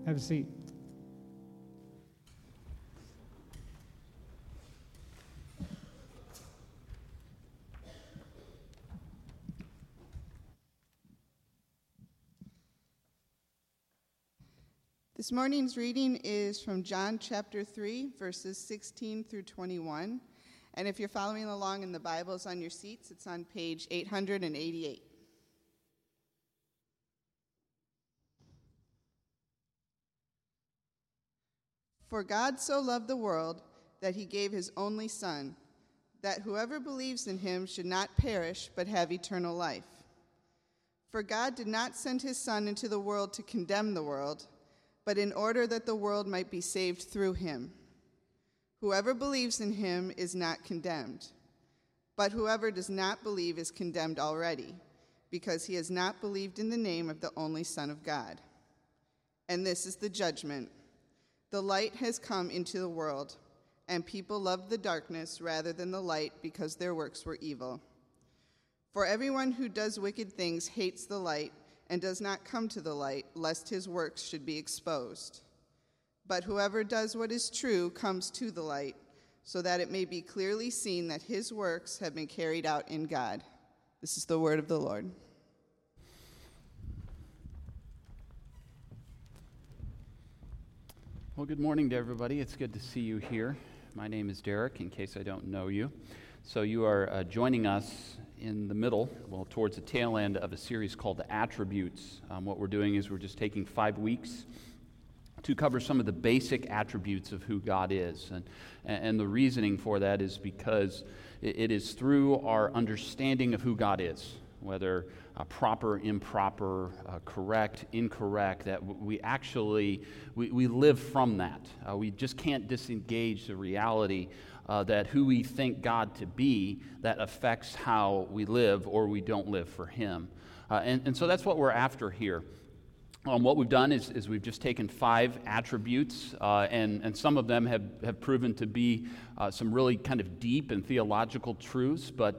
Have a seat. This morning's reading is from John chapter 3, verses 16 through 21. And if you're following along in the Bibles on your seats, it's on page 888. For God so loved the world that he gave his only Son, that whoever believes in him should not perish but have eternal life. For God did not send his Son into the world to condemn the world, but in order that the world might be saved through him. Whoever believes in him is not condemned, but whoever does not believe is condemned already, because he has not believed in the name of the only Son of God. And this is the judgment. The light has come into the world, and people loved the darkness rather than the light because their works were evil. For everyone who does wicked things hates the light and does not come to the light, lest his works should be exposed. But whoever does what is true comes to the light, so that it may be clearly seen that his works have been carried out in God. This is the word of the Lord. Well, good morning to everybody. It's good to see you here. My name is Derek, in case I don't know you. So you are joining us in the middle, towards the tail end of a series called The Attributes. What we're doing is we're just taking 5 weeks to cover some of the basic attributes of who God is. And the reasoning for that is because it is through our understanding of who God is, whether proper, improper, correct, incorrect, that we actually, we live from that. We just can't disengage the reality that who we think God to be, that affects how we live or we don't live for him. And so that's what we're after here. What we've done is we've just taken 5 attributes, and some of them have proven to be some really kind of deep and theological truths. But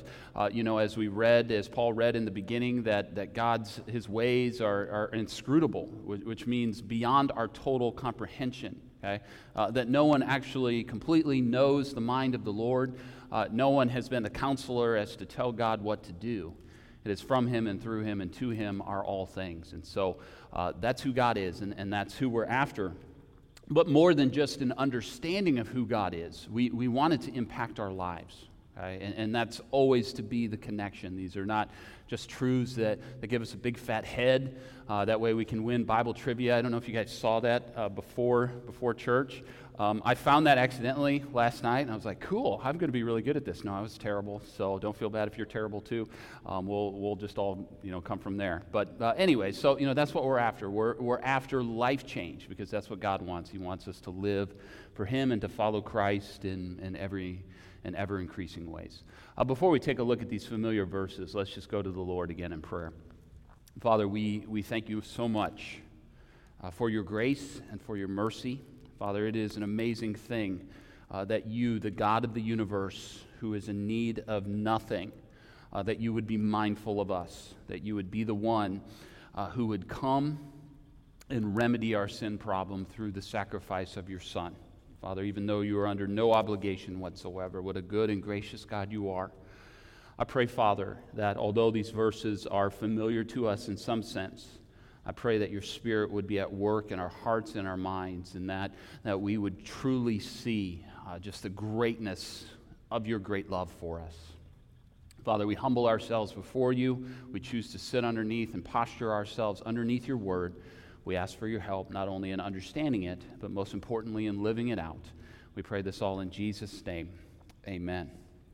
as Paul read in the beginning, that his ways are inscrutable, which means beyond our total comprehension. Okay? That no one actually completely knows the mind of the Lord. No one has been a counselor as to tell God what to do. It is from him and through him and to him are all things. And so that's who God is, and that's who we're after. But more than just an understanding of who God is, we want it to impact our lives. Okay? And that's always to be the connection. These are not just truths that give us a big fat head. That way we can win Bible trivia. I don't know if you guys saw that before church. I found that accidentally last night, and I was like, cool, I'm going to be really good at this. No, I was terrible, so don't feel bad if you're terrible too. We'll just all, come from there. But anyway, so, that's what we're after. We're after life change, because that's what God wants. He wants us to live for him and to follow Christ in ever-increasing ways. Before we take a look at these familiar verses, let's just go to the Lord again in prayer. Father, we thank you so much for your grace and for your mercy. Father, it is an amazing thing that you, the God of the universe, who is in need of nothing, that you would be mindful of us, that you would be the one who would come and remedy our sin problem through the sacrifice of your Son. Father, even though you are under no obligation whatsoever, what a good and gracious God you are. I pray, Father, that although these verses are familiar to us in some sense, I pray that your Spirit would be at work in our hearts and our minds, and that we would truly see just the greatness of your great love for us. Father, we humble ourselves before you. We choose to sit underneath and posture ourselves underneath your word. We ask for your help, not only in understanding it, but most importantly in living it out. We pray this all in Jesus' name. Amen.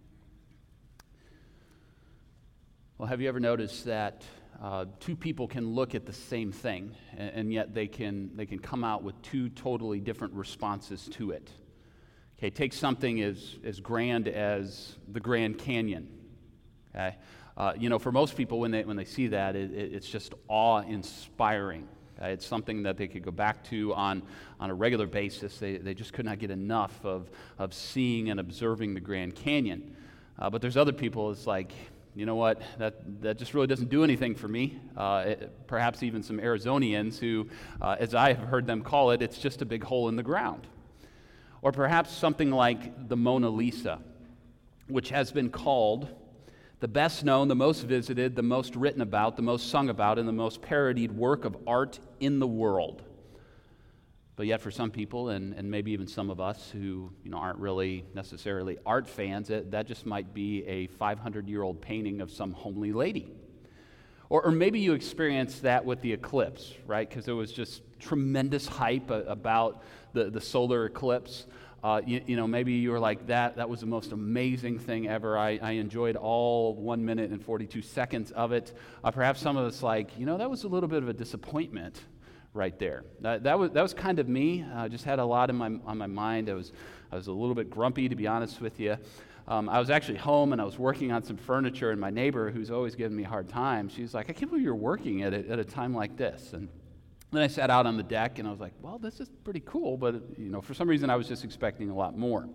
Well, have you ever noticed that two people can look at the same thing, and yet they can come out with two totally different responses to it? Okay, take something as grand as the Grand Canyon. Okay, for most people when they see that, it's just awe-inspiring. It's something that they could go back to on a regular basis. They just could not get enough of seeing and observing the Grand Canyon. But there's other people, it's like, you know what, that just really doesn't do anything for me. Perhaps even some Arizonians who, as I have heard them call it, it's just a big hole in the ground. Or perhaps something like the Mona Lisa, which has been called the best known, the most visited, the most written about, the most sung about, and the most parodied work of art in the world. But yet for some people, and maybe even some of us who aren't really necessarily art fans, that just might be a 500-year-old painting of some homely lady. Or maybe you experienced that with the eclipse, right? Because there was just tremendous hype about the solar eclipse. Maybe you were like, that was the most amazing thing ever. I enjoyed all 1 minute and 42 seconds of it. Perhaps some of us like, that was a little bit of a disappointment right there. That was kind of me. I just had a lot on my mind. I was a little bit grumpy, to be honest with you. I was actually home and I was working on some furniture, and my neighbor, who's always giving me a hard time, she's like, I can't believe you're working at a time like this. And then I sat out on the deck and I was like, well, this is pretty cool, but for some reason I was just expecting a lot more.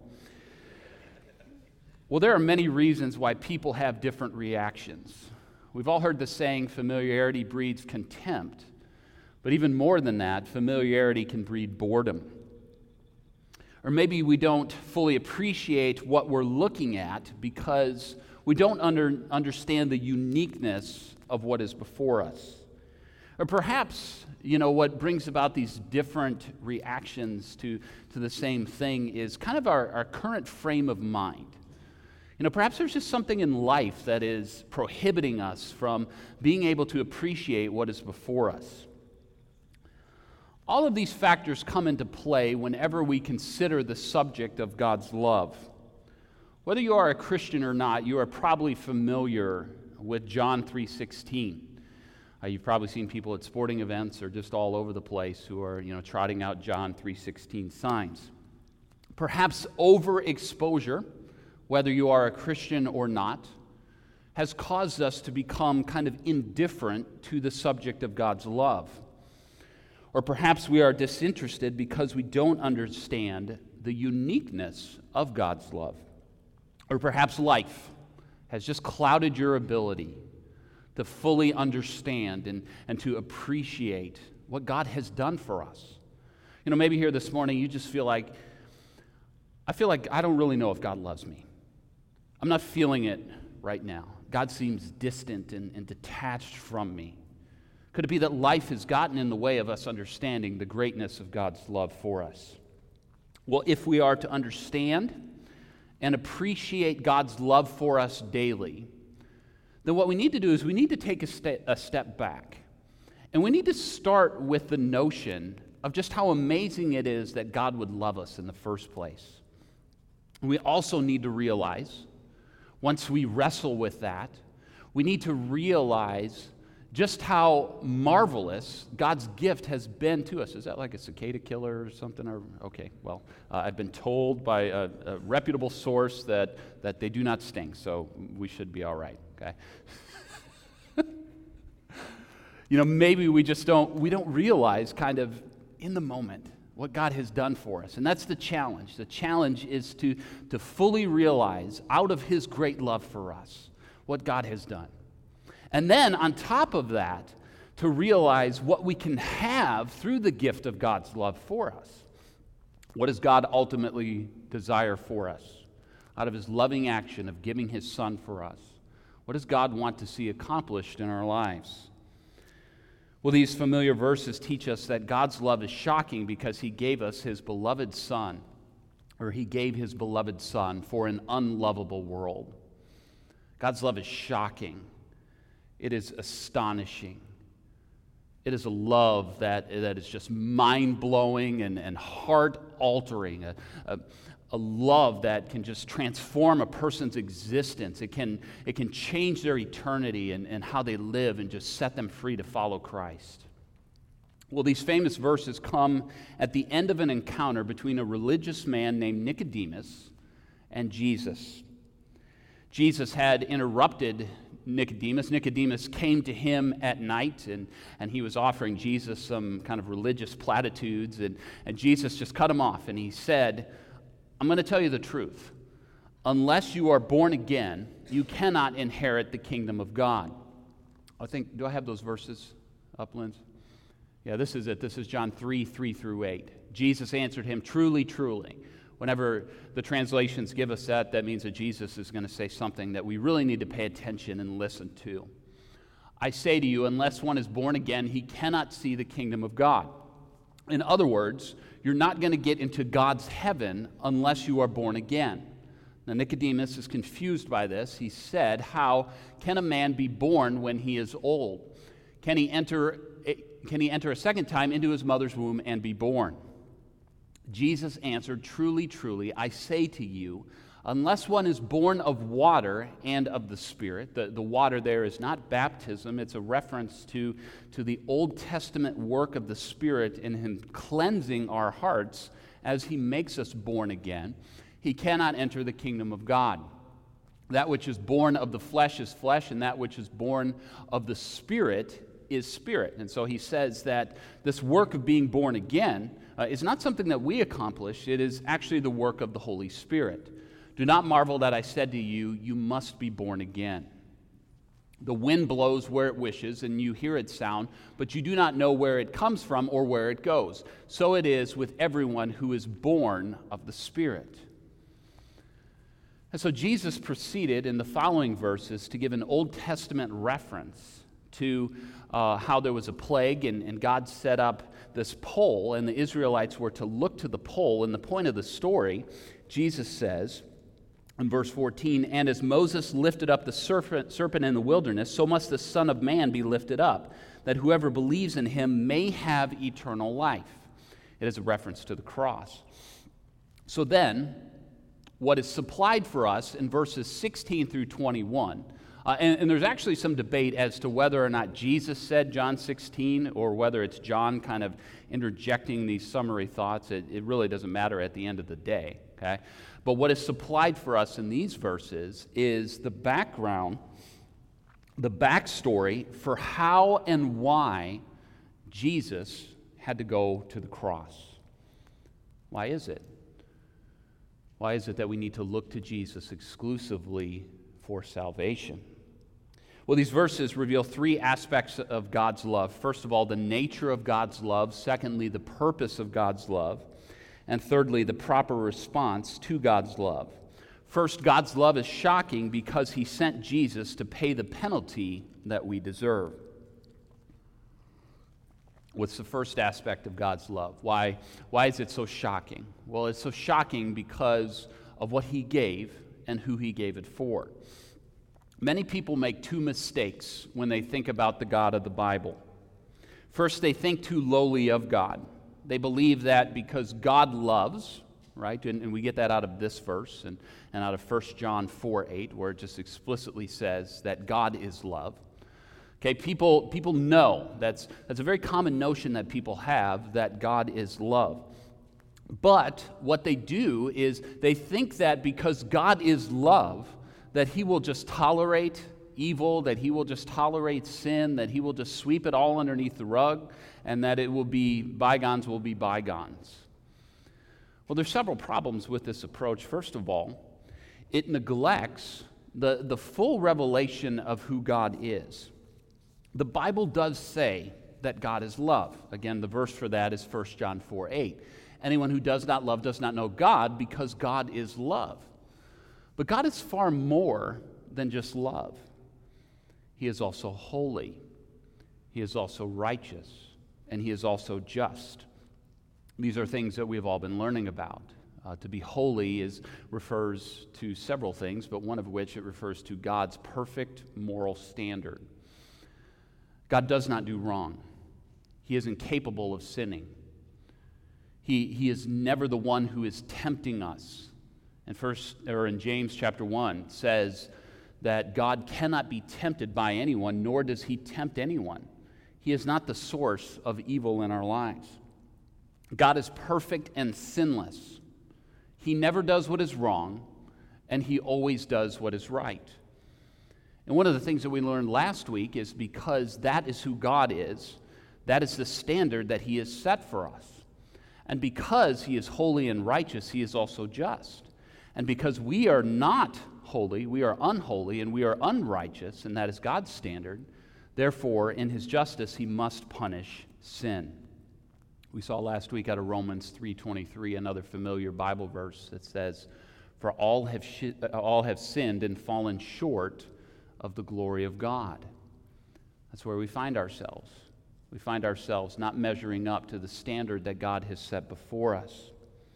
Well, there are many reasons why people have different reactions. We've all heard the saying, familiarity breeds contempt. But even more than that, familiarity can breed boredom. Or maybe we don't fully appreciate what we're looking at because we don't understand the uniqueness of what is before us. Or perhaps, what brings about these different reactions to the same thing is kind of our current frame of mind. Perhaps there's just something in life that is prohibiting us from being able to appreciate what is before us. All of these factors come into play whenever we consider the subject of God's love. Whether you are a Christian or not, you are probably familiar with John 3:16. You've probably seen people at sporting events or just all over the place who are, trotting out John 3:16 signs. Perhaps overexposure, whether you are a Christian or not, has caused us to become kind of indifferent to the subject of God's love. Or perhaps we are disinterested because we don't understand the uniqueness of God's love. Or perhaps life has just clouded your ability to fully understand and to appreciate what God has done for us. Maybe here this morning you just feel like, I don't really know if God loves me. I'm not feeling it right now. God seems distant and detached from me. Could it be that life has gotten in the way of us understanding the greatness of God's love for us? Well, if we are to understand and appreciate God's love for us daily, then what we need to do is we need to take a step back. And we need to start with the notion of just how amazing it is that God would love us in the first place. And we also need to realize, once we wrestle with that, we need to realize just how marvelous God's gift has been to us. Is that like a cicada killer or something? Okay, well, I've been told by a reputable source that they do not sting, so we should be all right, okay? Maybe we don't realize kind of in the moment what God has done for us. And that's the challenge. The challenge is to fully realize out of His great love for us what God has done. And then on top of that, to realize what we can have through the gift of God's love for us. What does God ultimately desire for us out of His loving action of giving His Son for us? What does God want to see accomplished in our lives? Well, these familiar verses teach us that God's love is shocking because He gave us His beloved Son, or He gave His beloved Son for an unlovable world. God's love is shocking. It is astonishing. It is a love that is just mind-blowing and heart-altering, a love that can just transform a person's existence. It can change their eternity and how they live and just set them free to follow Christ. Well, these famous verses come at the end of an encounter between a religious man named Nicodemus and Jesus. Jesus had interrupted Nicodemus. Nicodemus came to him at night, and he was offering Jesus some kind of religious platitudes, and Jesus just cut him off, and he said, I'm going to tell you the truth. unless you are born again, you cannot inherit the kingdom of God. Do I have those verses up, Linz? Yeah, this is it. This is John 3:3-8. Jesus answered him, "Truly, truly." Whenever the translations give us that means that Jesus is going to say something that we really need to pay attention and listen to. "I say to you, unless one is born again, he cannot see the kingdom of God." In other words, you're not going to get into God's heaven unless you are born again. Now, Nicodemus is confused by this. He said, "How can a man be born when he is old? Can he enter a second time into his mother's womb and be born?" Jesus answered, "Truly, truly, I say to you, unless one is born of water and of the Spirit," the water there is not baptism, it's a reference to the Old Testament work of the Spirit in Him cleansing our hearts as He makes us born again, he cannot enter the kingdom of God. That which is born of the flesh is flesh, and that which is born of the Spirit is spirit. And so he says that this work of being born again is not something that we accomplish. It is actually the work of the Holy Spirit. "Do not marvel that I said to you, you must be born again. The wind blows where it wishes, and you hear its sound, but you do not know where it comes from or where it goes. So it is with everyone who is born of the Spirit." And so Jesus proceeded in the following verses to give an Old Testament reference to how there was a plague, and God set up this pole, and the Israelites were to look to the pole. And the point of the story, Jesus says in verse 14, "And as Moses lifted up the serpent in the wilderness, so must the Son of Man be lifted up, that whoever believes in him may have eternal life." It is a reference to the cross. So then, what is supplied for us in verses 16-21, and there's actually some debate as to whether or not Jesus said John 16 or whether it's John kind of interjecting these summary thoughts. It really doesn't matter at the end of the day, okay? But what is supplied for us in these verses is the background, the backstory for how and why Jesus had to go to the cross. Why is it? Why is it that we need to look to Jesus exclusively for salvation? Well, these verses reveal three aspects of God's love. First of all, the nature of God's love. Secondly, the purpose of God's love. And thirdly, the proper response to God's love. First, God's love is shocking because He sent Jesus to pay the penalty that we deserve. What's the first aspect of God's love? Why is it so shocking? Well, it's so shocking because of what He gave and who He gave it for. Many people make two mistakes when they think about the God of the Bible. First, they think too lowly of God. They believe that because God loves, right? And we get that out of this verse and out of 1 John 4:8, where it just explicitly says that God is love. Okay, people know, that's a very common notion that people have, that God is love. But what they do is they think that because God is love, that He will just tolerate evil, that He will just tolerate sin, that He will just sweep it all underneath the rug, and that it will be bygones will be bygones. Well, there's several problems with this approach. First of all, it neglects the full revelation of who God is. The Bible does say that God is love. Again, the verse for that is 1 John 4:8. Anyone who does not love does not know God, because God is love. But God is far more than just love. He is also holy. He is also righteous. And He is also just. These are things that we have all been learning about. To be holy refers to several things, but one of which it refers to God's perfect moral standard. God does not do wrong. He is incapable of sinning. He is never the one who is tempting us. In James chapter 1 says that God cannot be tempted by anyone, nor does He tempt anyone. He is not the source of evil in our lives. God is perfect and sinless. He never does what is wrong, and He always does what is right. And one of the things that we learned last week is because that is who God is, that is the standard that He has set for us. And because He is holy and righteous, He is also just. And because we are not holy, we are unholy, and we are unrighteous, and that is God's standard, therefore, in his justice, he must punish sin. We saw last week out of Romans 3:23, another familiar Bible verse that says, "For all have sinned and fallen short of the glory of God." That's where we find ourselves. We find ourselves not measuring up to the standard that God has set before us.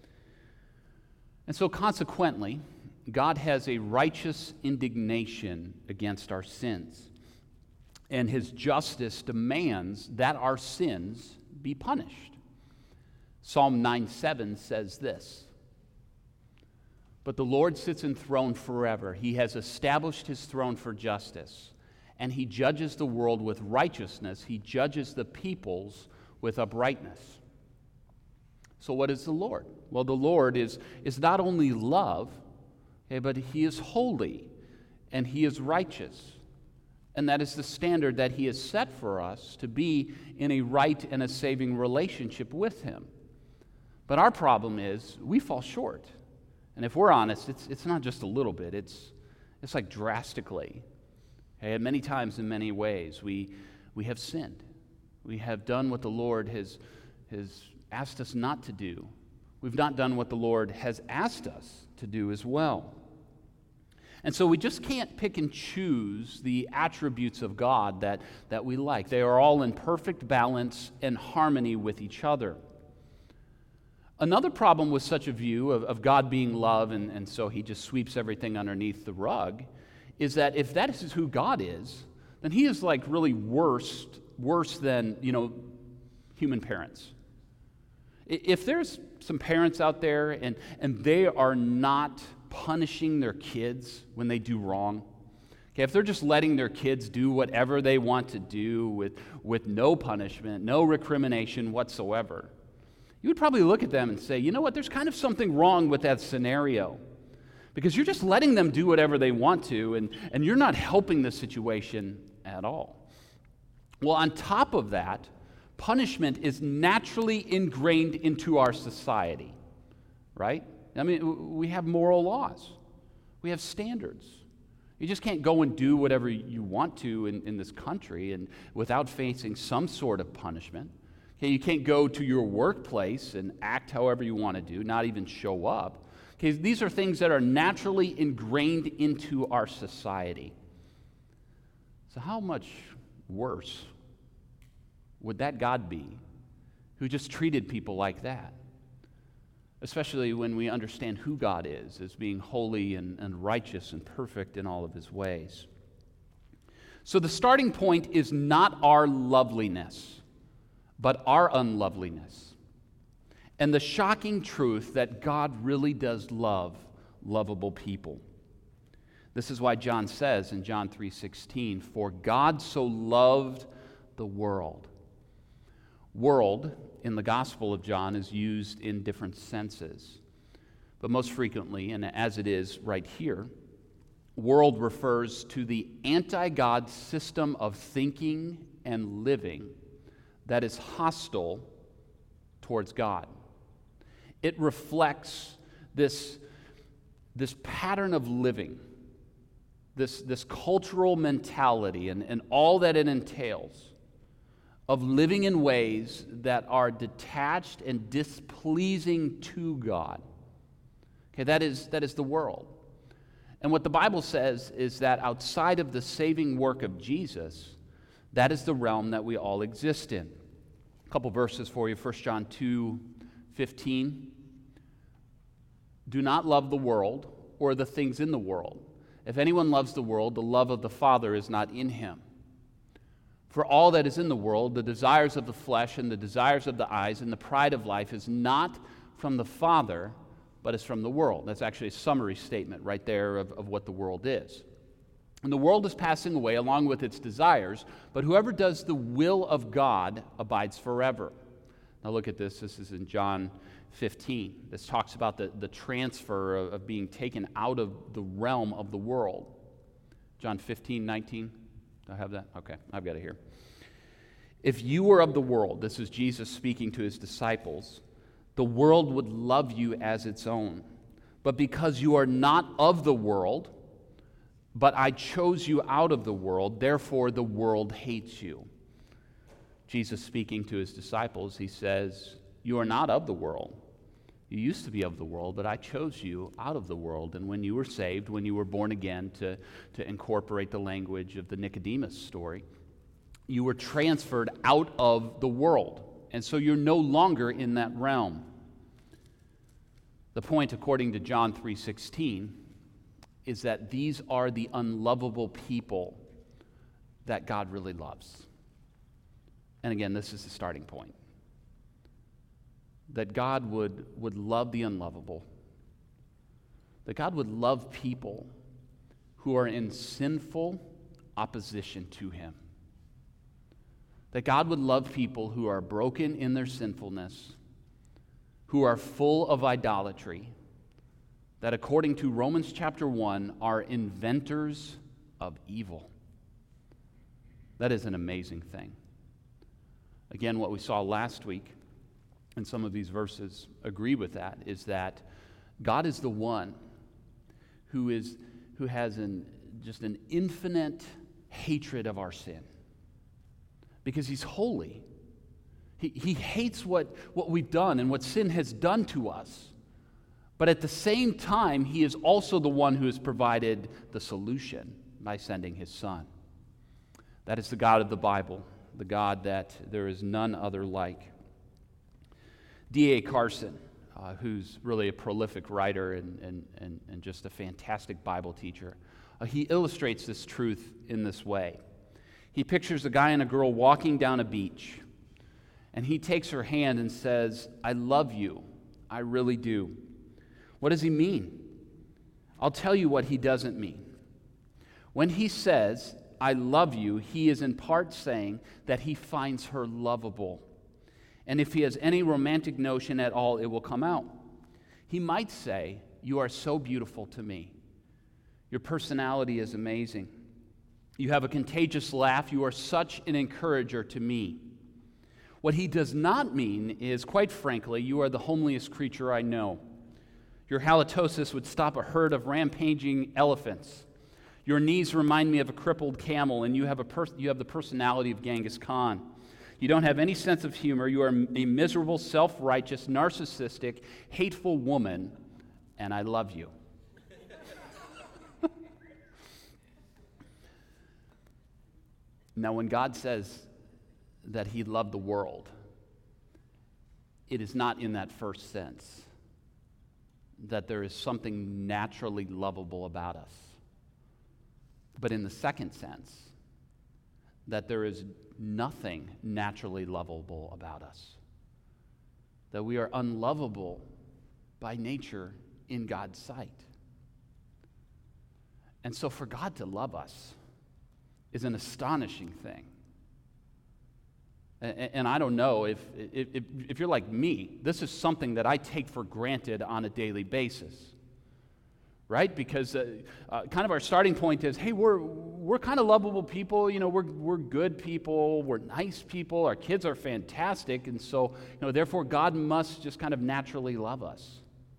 And so consequently, God has a righteous indignation against our sins. And his justice demands that our sins be punished. Psalm 9:7 says this, "But the Lord sits enthroned forever. He has established his throne for justice, and he judges the world with righteousness. He judges the peoples with uprightness." So what is the Lord? Well, the Lord is not only love, okay, but he is holy and he is righteous. And that is the standard that he has set for us to be in a right and a saving relationship with him. But our problem is we fall short. And if we're honest, it's not just a little bit, it's like drastically. Okay? And many times in many ways we have sinned. We have done what the Lord has asked us not to do. We've not done what the Lord has asked us to do as well. And so we just can't pick and choose the attributes of God that we like. They are all in perfect balance and harmony with each other. Another problem with such a view of God being love and so he just sweeps everything underneath the rug is that if that is who God is, then he is like really worse than, human parents. If there's some parents out there and they are not punishing their kids when they do wrong, okay, if they're just letting their kids do whatever they want to do with no punishment, no recrimination whatsoever, you would probably look at them and say, you know what, there's kind of something wrong with that scenario. Because you're just letting them do whatever they want to, and you're not helping the situation at all. Well, on top of that, punishment is naturally ingrained into our society, right? I mean, we have moral laws. We have standards. You just can't go and do whatever you want to in this country and without facing some sort of punishment. Okay, you can't go to your workplace and act however you want to do, not even show up. Okay, these are things that are naturally ingrained into our society. So how much worse would that God be who just treated people like that? Especially when we understand who God is as being holy and righteous and perfect in all of his ways. So the starting point is not our loveliness, but our unloveliness. And the shocking truth that God really does love lovable people. This is why John says in John 3:16, "For God so loved the world." World in the Gospel of John is used in different senses. But most frequently, and as it is right here, world refers to the anti-God system of thinking and living that is hostile towards God. It reflects this pattern of living, this cultural mentality and all that it entails of living in ways that are detached and displeasing to God. Okay, that is the world. And what the Bible says is that outside of the saving work of Jesus, that is the realm that we all exist in. A couple verses for you. 1 John 2:15. "Do not love the world or the things in the world. If anyone loves the world, the love of the Father is not in him. For all that is in the world, the desires of the flesh and the desires of the eyes and the pride of life is not from the Father, but is from the world." That's actually a summary statement right there of what the world is. "And the world is passing away along with its desires, but whoever does the will of God abides forever." Now look at this. This is in John 15. This talks about the transfer of being taken out of the realm of the world. John 15:19. Do I have that? Okay, I've got it here. "If you were of the world," this is Jesus speaking to his disciples, "the world would love you as its own. but because you are not of the world, but I chose you out of the world, therefore the world hates you. Jesus speaking to his disciples, he says, you are not of the world. You used to be of the world, but I chose you out of the world. And when you were saved, when you were born again, to incorporate the language of the Nicodemus story, you were transferred out of the world. And so you're no longer in that realm. The point, according to John 3:16, is that these are the unlovable people that God really loves. And again, this is the starting point. That God would love the unlovable. That God would love people who are in sinful opposition to him. That God would love people who are broken in their sinfulness, who are full of idolatry, that according to Romans chapter 1 are inventors of evil. That is an amazing thing. Again, what we saw last week, and some of these verses agree with that, is that God is the one who has just an infinite hatred of our sin. Because he's holy. He hates what we've done and what sin has done to us. But at the same time, he is also the one who has provided the solution by sending his Son. That is the God of the Bible, the God that there is none other like. D.A. Carson, who's really a prolific writer and just a fantastic Bible teacher, he illustrates this truth in this way. He pictures a guy and a girl walking down a beach, and he takes her hand and says, I love you. I really do. What does he mean? I'll tell you what he doesn't mean. When he says, I love you, he is in part saying that he finds her lovable. And if he has any romantic notion at all, it will come out. He might say, you are so beautiful to me. Your personality is amazing. You have a contagious laugh. You are such an encourager to me. What he does not mean is, quite frankly, you are the homeliest creature I know. Your halitosis would stop a herd of rampaging elephants. Your knees remind me of a crippled camel, and you have the personality of Genghis Khan. You don't have any sense of humor. You are a miserable, self-righteous, narcissistic, hateful woman, and I love you. Now, when God says that he loved the world, it is not in that first sense that there is something naturally lovable about us, but in the second sense, that there is nothing naturally lovable about us, that we are unlovable by nature in God's sight. And so for God to love us is an astonishing thing. And I don't know if you're like me, this is something that I take for granted on a daily basis, right? Because kind of our starting point is, hey, we're kind of lovable people. You know, we're good people. We're nice people. Our kids are fantastic, and so therefore God must just kind of naturally love us.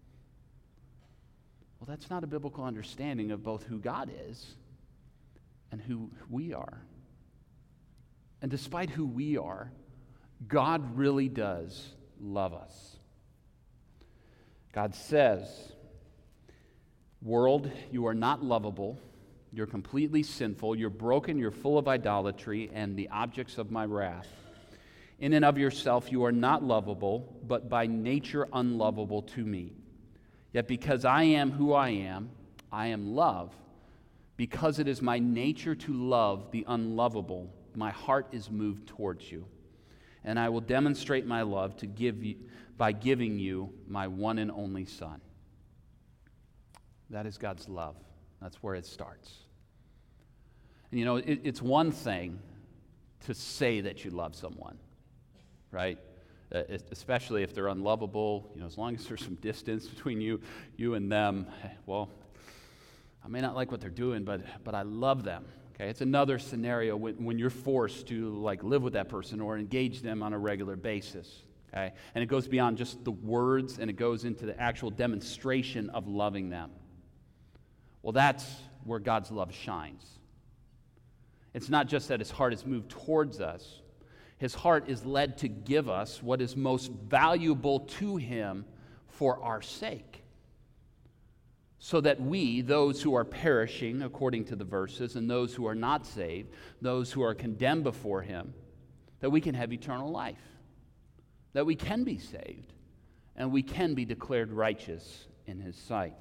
Well, that's not a biblical understanding of both who God is and who we are. And despite who we are, God really does love us. God says, world, you are not lovable. You're completely sinful. You're broken. You're full of idolatry and the objects of my wrath. In and of yourself, you are not lovable, but by nature unlovable to me. Yet because I am who I am love. Because it is my nature to love the unlovable, my heart is moved towards you. And I will demonstrate my love by giving you my one and only Son. That is God's love. That's where it starts. And it's one thing to say that you love someone, right? Especially if they're unlovable, as long as there's some distance between you and them, well, I may not like what they're doing, but I love them. Okay, it's another scenario when you're forced to live with that person or engage them on a regular basis. Okay? And it goes beyond just the words, and it goes into the actual demonstration of loving them. Well, that's where God's love shines. It's not just that his heart is moved towards us. His heart is led to give us what is most valuable to him for our sake, so that we, those who are perishing, according to the verses, and those who are not saved, those who are condemned before him, that we can have eternal life, that we can be saved, and we can be declared righteous in his sight.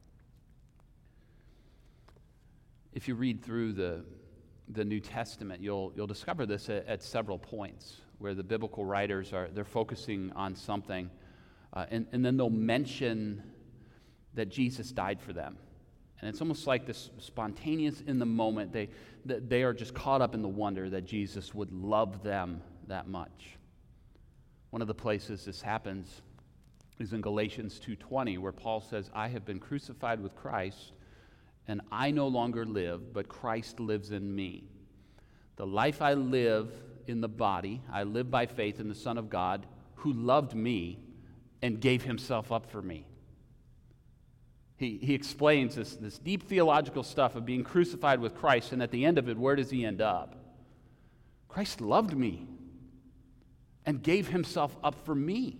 If you read through the New Testament, you'll discover this at several points where the biblical writers they're focusing on something, and then they'll mention that Jesus died for them. And it's almost like this spontaneous in the moment. They are just caught up in the wonder that Jesus would love them that much. One of the places this happens is in Galatians 2:20, where Paul says, I have been crucified with Christ, and I no longer live, but Christ lives in me. The life I live in the body, I live by faith in the Son of God, who loved me and gave himself up for me. He explains this deep theological stuff of being crucified with Christ, and at the end of it, where does he end up? Christ loved me and gave himself up for me.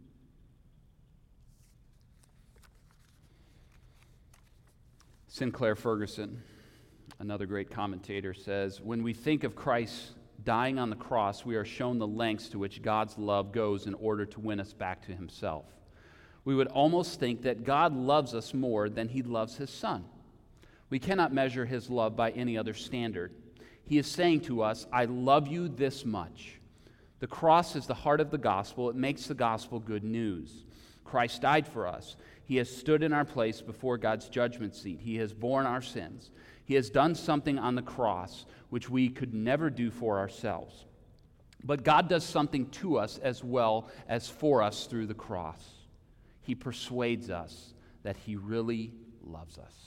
Sinclair Ferguson, another great commentator, says, when we think of Christ dying on the cross, we are shown the lengths to which God's love goes in order to win us back to himself. We would almost think that God loves us more than he loves his Son. We cannot measure his love by any other standard. He is saying to us, I love you this much. The cross is the heart of the gospel. It makes the gospel good news. Christ died for us. He has stood in our place before God's judgment seat. He has borne our sins. He has done something on the cross which we could never do for ourselves. But God does something to us as well as for us through the cross. He persuades us that he really loves us.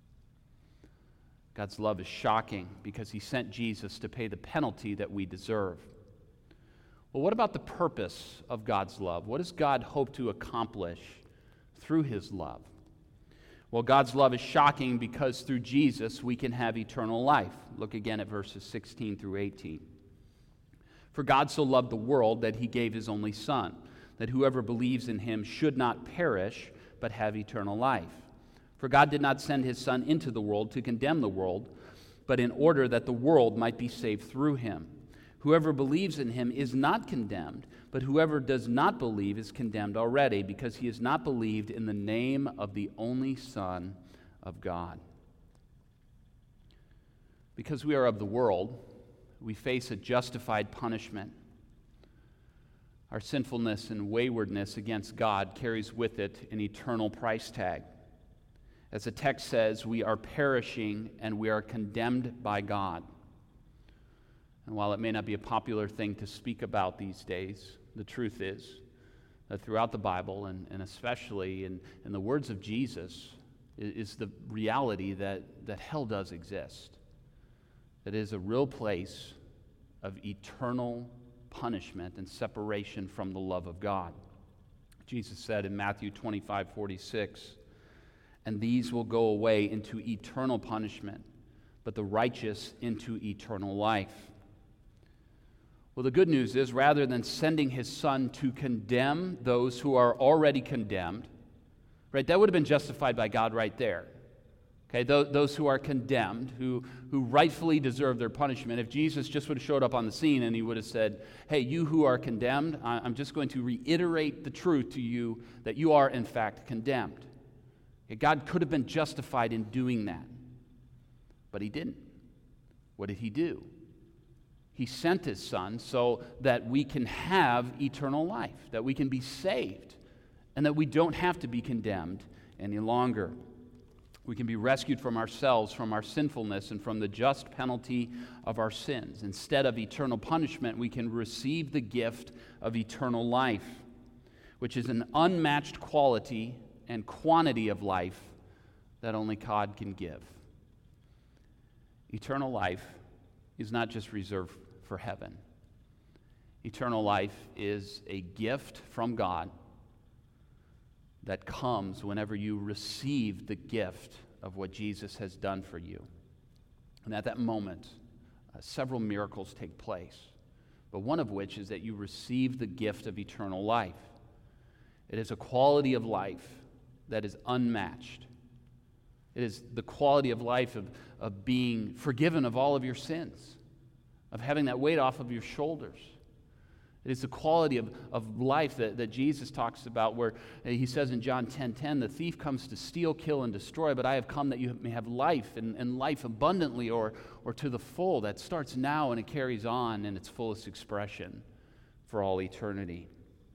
God's love is shocking because he sent Jesus to pay the penalty that we deserve. Well, what about the purpose of God's love? What does God hope to accomplish through his love? Well, God's love is shocking because through Jesus we can have eternal life. Look again at verses 16 through 18. For God so loved the world that he gave his only Son, that whoever believes in him should not perish, but have eternal life. For God did not send his Son into the world to condemn the world, but in order that the world might be saved through him. Whoever believes in him is not condemned, but whoever does not believe is condemned already, because he has not believed in the name of the only Son of God. Because we are of the world, we face a justified punishment. Our sinfulness and waywardness against God carries with it an eternal price tag. As the text says, we are perishing and we are condemned by God. And while it may not be a popular thing to speak about these days, the truth is that throughout the Bible, and especially in the words of Jesus, is the reality that hell does exist. That it is a real place of eternal punishment and separation from the love of God. Jesus said in Matthew 25:46, and these will go away into eternal punishment, but the righteous into eternal life. Well, the good news is, rather than sending his Son to condemn those who are already condemned, right, that would have been justified by God right there. Okay, those who are condemned, who rightfully deserve their punishment, if Jesus just would have showed up on the scene and he would have said, hey, you who are condemned, I'm just going to reiterate the truth to you that you are in fact condemned. Okay, God could have been justified in doing that, but he didn't. What did he do? He sent his Son so that we can have eternal life, that we can be saved, and that we don't have to be condemned any longer. We can be rescued from ourselves, from our sinfulness, and from the just penalty of our sins. Instead of eternal punishment, we can receive the gift of eternal life, which is an unmatched quality and quantity of life that only God can give. Eternal life is not just reserved for heaven. Eternal life is a gift from God that comes whenever you receive the gift of what Jesus has done for you. And at that moment, several miracles take place, but one of which is that you receive the gift of eternal life. It is a quality of life that is unmatched. It is the quality of life of being forgiven of all of your sins, of having that weight off of your shoulders. It is the quality of life that Jesus talks about, where he says in John 10:10, the thief comes to steal, kill, and destroy, but I have come that you may have life, and life abundantly, or to the full. That starts now and it carries on in its fullest expression for all eternity.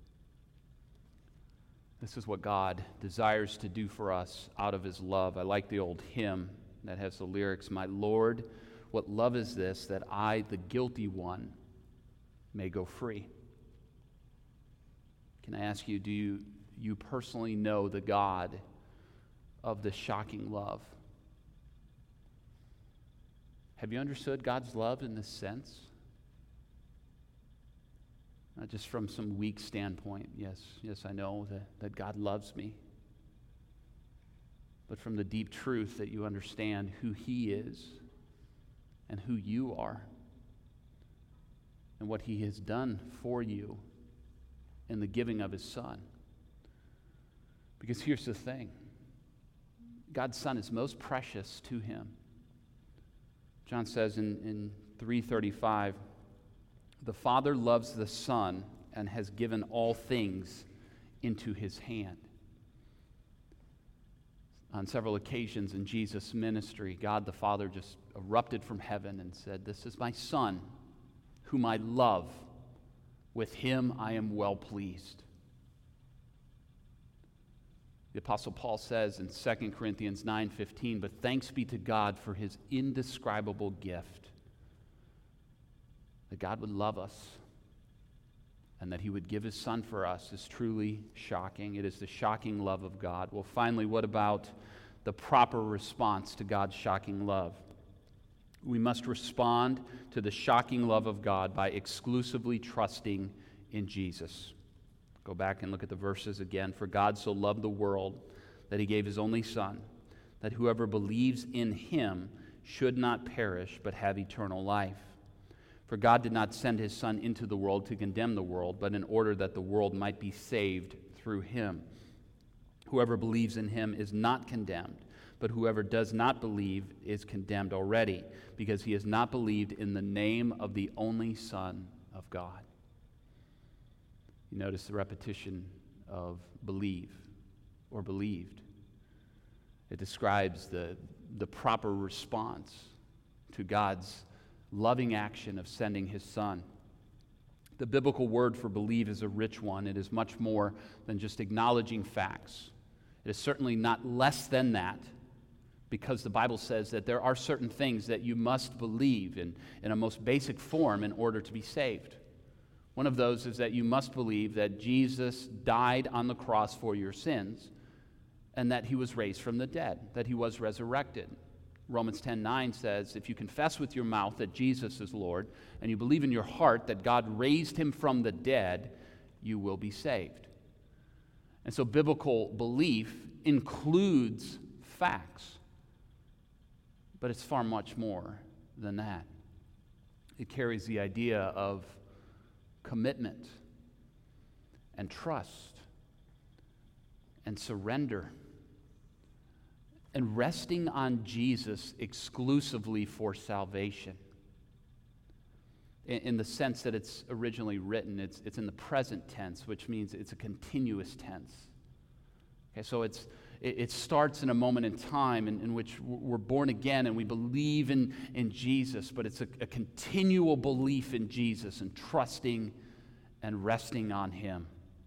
This is what God desires to do for us out of his love. I like the old hymn that has the lyrics, "My Lord, what love is this, that I, the guilty one, may go free." Can I ask you, do you personally know the God of this shocking love? Have you understood God's love in this sense? Not just from some weak standpoint. Yes, I know that God loves me. But from the deep truth that you understand who he is and who you are and what he has done for you in the giving of his Son. Because here's the thing. God's Son is most precious to him. John says in 3:35, the Father loves the Son and has given all things into his hand. On several occasions in Jesus' ministry, God the Father just erupted from heaven and said, "This is my Son, whom I love. With him I am well pleased." The Apostle Paul says in 2 Corinthians 9:15, "But thanks be to God for his indescribable gift." That God would love us and that he would give his Son for us is truly shocking. It is the shocking love of God. Well, finally, what about the proper response to God's shocking love? We must respond to the shocking love of God by exclusively trusting in Jesus. Go back and look at the verses again. "For God so loved the world that he gave his only Son, that whoever believes in him should not perish but have eternal life. For God did not send his Son into the world to condemn the world, but in order that the world might be saved through him. Whoever believes in him is not condemned, but whoever does not believe is condemned already, because he has not believed in the name of the only Son of God." You notice the repetition of believe or believed. It describes the proper response to God's loving action of sending his Son. The biblical word for believe is a rich one. It is much more than just acknowledging facts. It is certainly not less than that, because the Bible says that there are certain things that you must believe in a most basic form in order to be saved. One of those is that you must believe that Jesus died on the cross for your sins and that he was raised from the dead, that he was resurrected. Romans 10:9 says, if you confess with your mouth that Jesus is Lord and you believe in your heart that God raised him from the dead, you will be saved. And so biblical belief includes facts. But it's far much more than that. It carries the idea of commitment and trust and surrender and resting on Jesus exclusively for salvation. In the sense that it's originally written, it's in the present tense, which means it's a continuous tense. Okay, so it starts in a moment in time in which we're born again and we believe in Jesus, but it's a continual belief in Jesus and trusting and resting on him.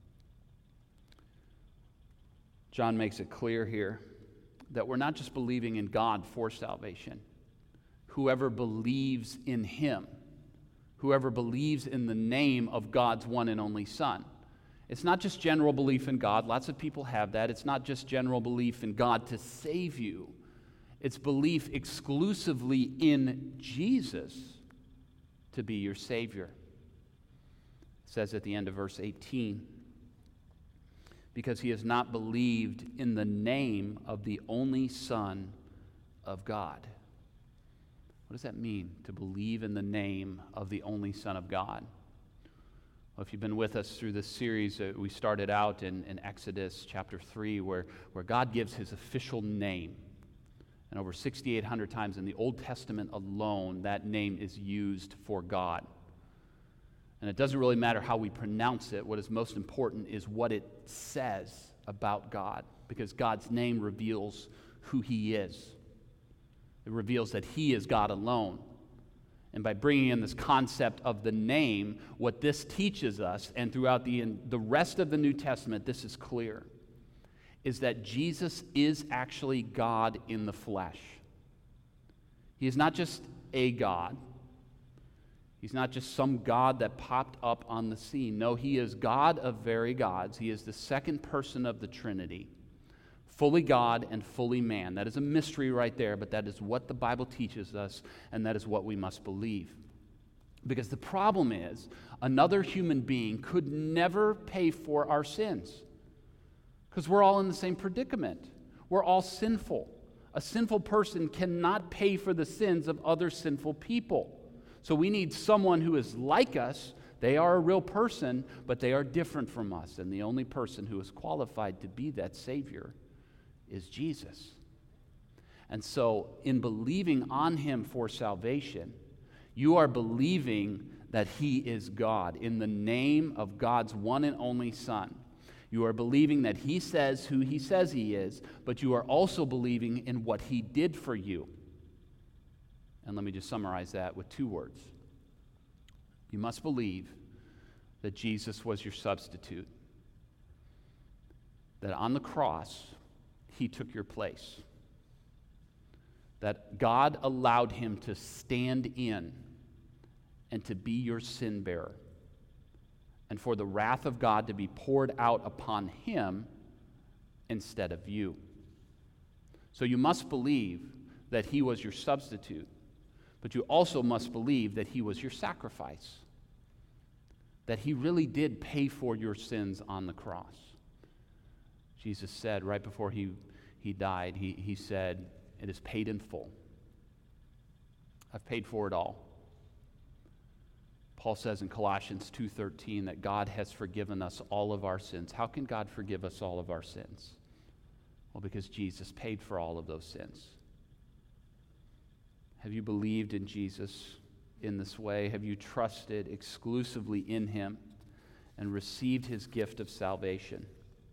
John makes it clear here that we're not just believing in God for salvation. Whoever believes in him, whoever believes in the name of God's one and only Son. It's not just general belief in God. Lots of people have that. It's not just general belief in God to save you. It's belief exclusively in Jesus to be your Savior. says at the end of verse 18, because he has not believed in the name of the only Son of God. What does that mean, to believe in the name of the only Son of God? Well, if you've been with us through this series, we started out in Exodus chapter 3, where God gives his official name. And over 6,800 times in the Old Testament alone, that name is used for God. And it doesn't really matter how we pronounce it. What is most important is what it says about God, because God's name reveals who he is. It reveals that he is God alone. And by bringing in this concept of the name, what this teaches us, and throughout the rest of the New Testament, this is clear, is that Jesus is actually God in the flesh. He is not just a God. He's not just some God that popped up on the scene. No, he is God of very gods. He is the second person of the Trinity, fully God and fully man. That is a mystery right there, but that is what the Bible teaches us, and that is what we must believe. Because the problem is, another human being could never pay for our sins, because we're all in the same predicament. We're all sinful. A sinful person cannot pay for the sins of other sinful people. So we need someone who is like us. They are a real person, but they are different from us. And the only person who is qualified to be that Savior is Jesus. And so in believing on him for salvation, you are believing that he is God in the name of God's one and only Son. You are believing that he says who he says he is, but you are also believing in what he did for you. And let me just summarize that with two words. You must believe that Jesus was your substitute, that on the cross, he took your place, that God allowed him to stand in and to be your sin bearer, and for the wrath of God to be poured out upon him instead of you. So you must believe that he was your substitute, but you also must believe that he was your sacrifice, that he really did pay for your sins on the cross. Jesus said right before he died, he said, "It is paid in full. I've paid for it all." Paul says in Colossians 2:13 that God has forgiven us all of our sins. How can God forgive us all of our sins? Well, because Jesus paid for all of those sins. Have you believed in Jesus in this way? Have you trusted exclusively in him and received his gift of salvation?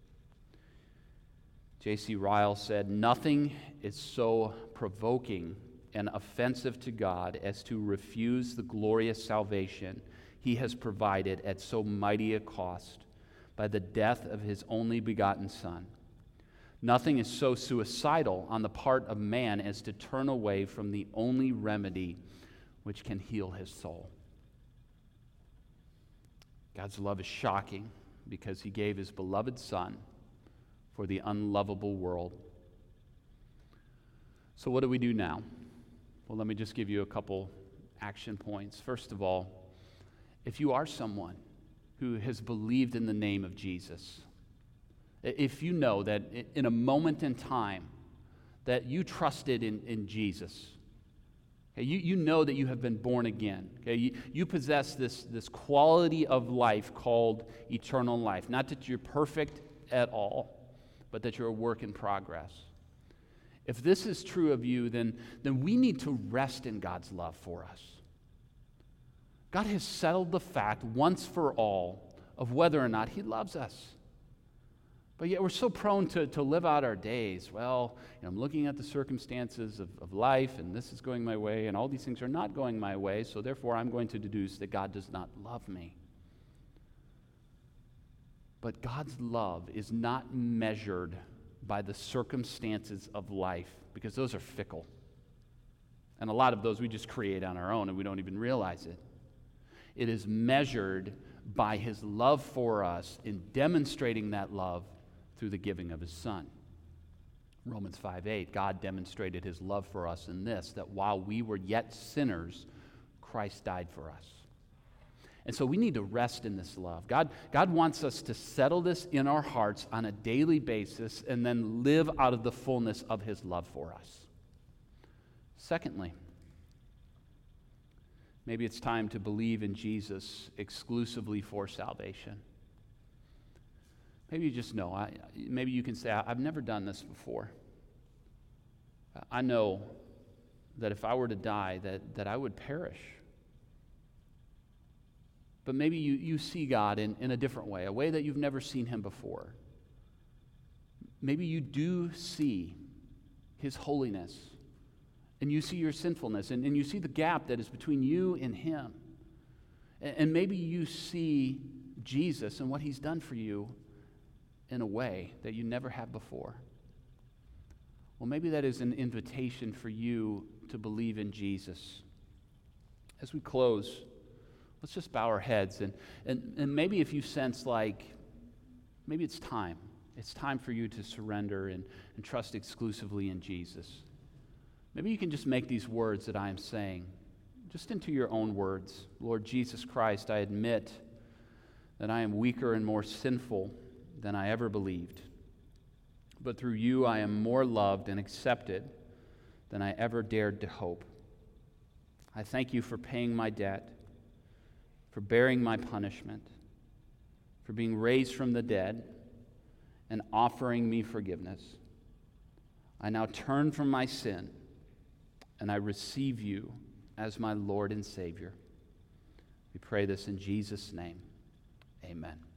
J.C. Ryle said, "Nothing is so provoking and offensive to God as to refuse the glorious salvation he has provided at so mighty a cost by the death of his only begotten Son. Nothing is so suicidal on the part of man as to turn away from the only remedy which can heal his soul." God's love is shocking because he gave his beloved Son for the unlovable world. So what do we do now? Well, let me just give you a couple action points. First of all, if you are someone who has believed in the name of Jesus, if you know that in a moment in time that you trusted in Jesus, okay, you know that you have been born again. Okay, you possess this quality of life called eternal life. Not that you're perfect at all, but that you're a work in progress. If this is true of you, then we need to rest in God's love for us. God has settled the fact once for all of whether or not he loves us. But yet we're so prone to live out our days. Well, I'm looking at the circumstances of life, and this is going my way, and all these things are not going my way, so therefore I'm going to deduce that God does not love me. But God's love is not measured by the circumstances of life, because those are fickle. And a lot of those we just create on our own, and we don't even realize it. It is measured by his love for us in demonstrating that love through the giving of his Son. Romans 5:8, God demonstrated his love for us in this, that while we were yet sinners, Christ died for us. And so we need to rest in this love. God wants us to settle this in our hearts on a daily basis and then live out of the fullness of his love for us. Secondly, maybe it's time to believe in Jesus exclusively for salvation. Maybe you just know. Maybe you can say, I've never done this before. I know that if I were to die, that I would perish. But maybe you see God in a different way, a way that you've never seen him before. Maybe you do see his holiness, and you see your sinfulness, and you see the gap that is between you and him. And maybe you see Jesus and what he's done for you in a way that you never have before. Well, maybe that is an invitation for you to believe in Jesus. As we close, let's just bow our heads, and maybe if you sense like, maybe it's time. It's time for you to surrender and trust exclusively in Jesus. Maybe you can just make these words that I am saying just into your own words. Lord Jesus Christ, I admit that I am weaker and more sinful than I ever believed. But through you, I am more loved and accepted than I ever dared to hope. I thank you for paying my debt, for bearing my punishment, for being raised from the dead, and offering me forgiveness. I now turn from my sin, and I receive you as my Lord and Savior. We pray this in Jesus' name. Amen.